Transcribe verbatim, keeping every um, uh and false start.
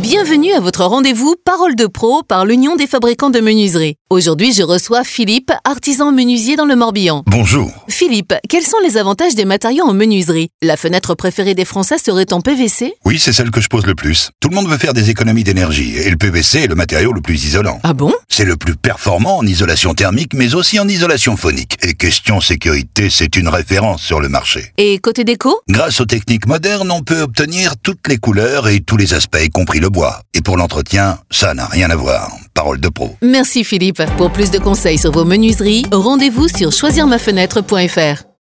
Bienvenue à votre rendez-vous Parole de Pro par l'Union des fabricants de menuiserie. Aujourd'hui, je reçois Philippe, artisan menuisier dans le Morbihan. Bonjour. Philippe, quels sont les avantages des matériaux en menuiserie? La fenêtre préférée des Français serait en P V C? Oui, c'est celle que je pose le plus. Tout le monde veut faire des économies d'énergie et le P V C est le matériau le plus isolant. Ah bon? C'est le plus performant en isolation thermique mais aussi en isolation phonique. Et question sécurité, c'est une référence sur le marché. Et côté déco? Grâce aux techniques modernes, on peut obtenir toutes les couleurs et tous les aspects, y compris le bois. Et pour l'entretien, ça n'a rien à voir. Parole de pro. Merci Philippe. Pour plus de conseils sur vos menuiseries, rendez-vous sur choisir ma fenêtre point f r.